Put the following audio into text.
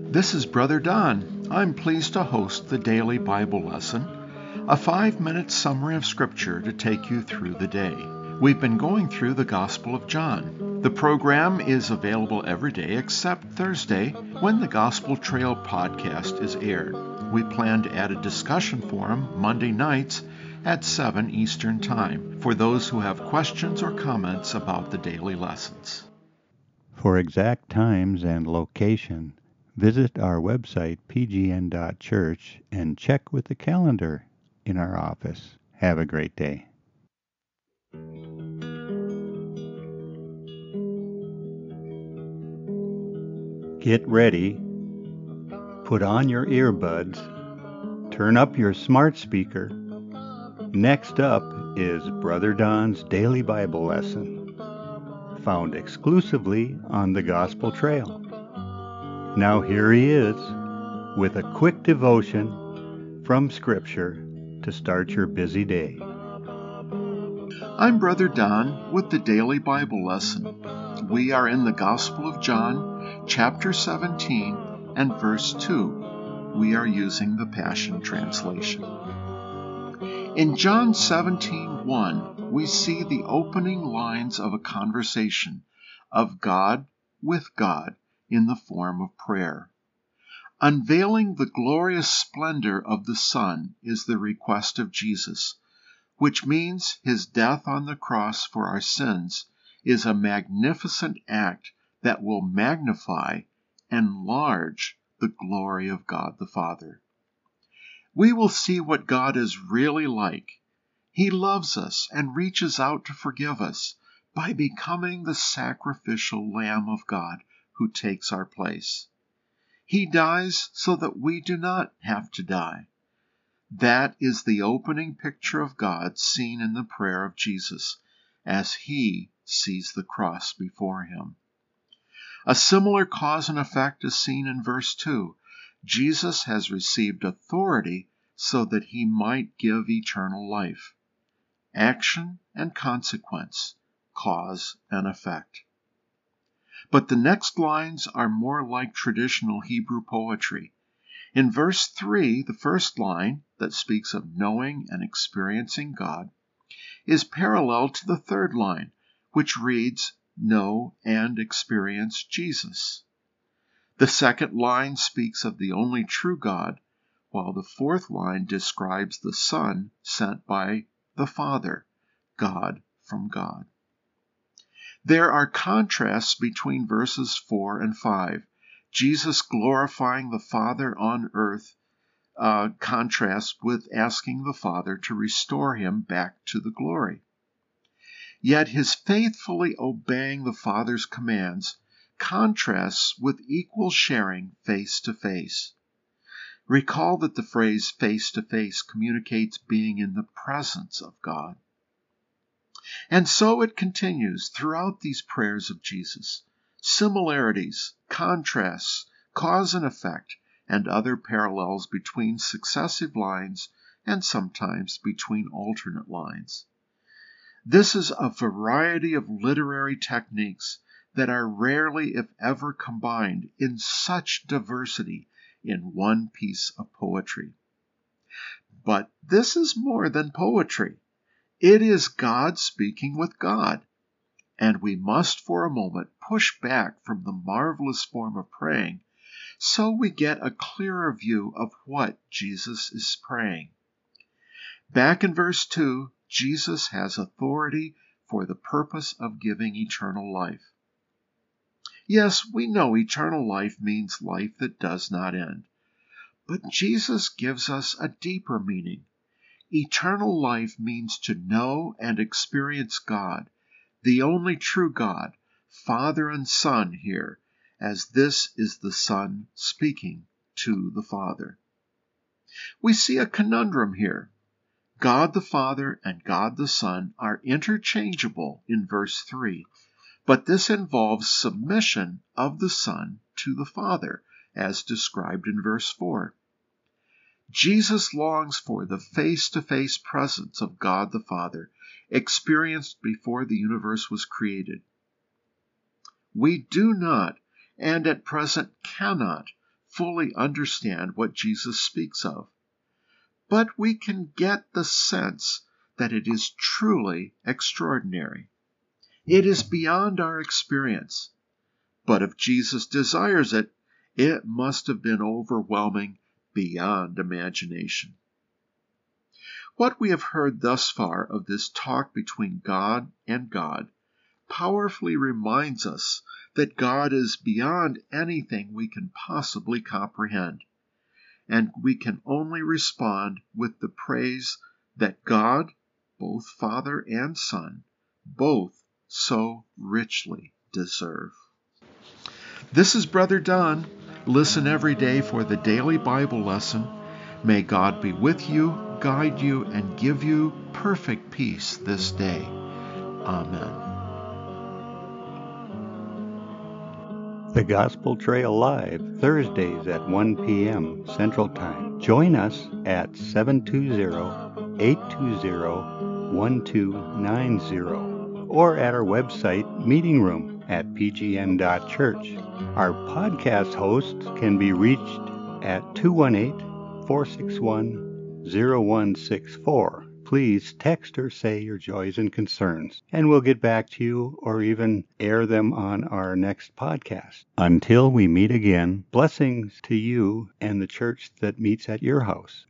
This is Brother Don. I'm pleased to host the Daily Bible Lesson, a 5-minute summary of Scripture to take you through the day. We've been going through the Gospel of John. The program is available every day except Thursday, when the Gospel Trail podcast is aired. We plan to add a discussion forum Monday nights at 7 Eastern Time for those who have questions or comments about the daily lessons. For exact times and location, visit our website pgn.church and check with the calendar in our office. Have a great day. Get ready, put on your earbuds, turn up your smart speaker. Next up is Brother Don's Daily Bible Lesson, found exclusively on the Gospel Trail. Now here he is with a quick devotion from Scripture to start your busy day. I'm Brother Don with the Daily Bible Lesson. We are in the Gospel of John, chapter 17 and verse 2. We are using the Passion Translation. In John 17:1, we see the opening lines of a conversation of God with God in the form of prayer. Unveiling the glorious splendor of the Son is the request of Jesus, which means his death on the cross for our sins is a magnificent act that will magnify, enlarge the glory of God the Father. We will see what God is really like. He loves us and reaches out to forgive us by becoming the sacrificial Lamb of God who takes our place. He dies so that we do not have to die. That is the opening picture of God seen in the prayer of Jesus as he sees the cross before him. A similar cause and effect is seen in verse 2. Jesus has received authority so that he might give eternal life. Action and consequence, cause and effect. But the next lines are more like traditional Hebrew poetry. In verse 3, the first line, that speaks of knowing and experiencing God, is parallel to the third line, which reads, know and experience Jesus. The second line speaks of the only true God, while the fourth line describes the Son sent by the Father, God from God. There are contrasts between verses 4 and 5. Jesus glorifying the Father on earth contrasts with asking the Father to restore him back to the glory. Yet his faithfully obeying the Father's commands contrasts with equal sharing face to face. Recall that the phrase face to face communicates being in the presence of God. And so it continues throughout these prayers of Jesus. Similarities, contrasts, cause and effect, and other parallels between successive lines and sometimes between alternate lines. This is a variety of literary techniques that are rarely, if ever, combined in such diversity in one piece of poetry. But this is more than poetry. It is God speaking with God. And we must for a moment push back from the marvelous form of praying so we get a clearer view of what Jesus is praying. Back in verse 2, Jesus has authority for the purpose of giving eternal life. Yes, we know eternal life means life that does not end. But Jesus gives us a deeper meaning. Eternal life means to know and experience God, the only true God, Father and Son here, as this is the Son speaking to the Father. We see a conundrum here. God the Father and God the Son are interchangeable in verse 3, but this involves submission of the Son to the Father, as described in verse 4. Jesus longs for the face-to-face presence of God the Father, experienced before the universe was created. We do not, and at present cannot, fully understand what Jesus speaks of, but we can get the sense that it is truly extraordinary. It is beyond our experience, but if Jesus desires it, it must have been overwhelming beyond imagination. What we have heard thus far of this talk between God and God powerfully reminds us that God is beyond anything we can possibly comprehend, and we can only respond with the praise that God, both Father and Son, both so richly deserve. This is Brother Don. Listen every day for the daily Bible lesson. May God be with you, guide you, and give you perfect peace this day. Amen. The Gospel Trail Live, Thursdays at 1 p.m. Central Time. Join us at 720-820-1290 or at our website meeting room at pgn.church. Our podcast hosts can be reached at 218-461-0164. Please text or say your joys and concerns, and we'll get back to you or even air them on our next podcast. Until we meet again, blessings to you and the church that meets at your house.